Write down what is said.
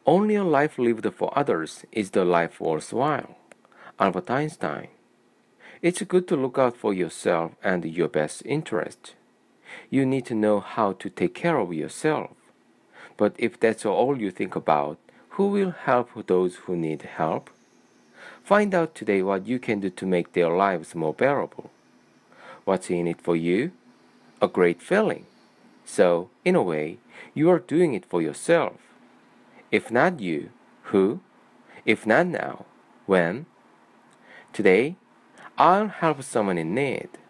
Only a life lived for others is the life worthwhile. Albert Einstein. It's good to look out for yourself and your best interest. You need to know how to take care of yourself. But if that's all you think about, who will help those who need help? Find out today what you can do to make their lives more bearable. What's in it for you? A great feeling. So, in a way, you are doing it for yourself. If not you, who? If not now, when? Today, I'll help someone in need.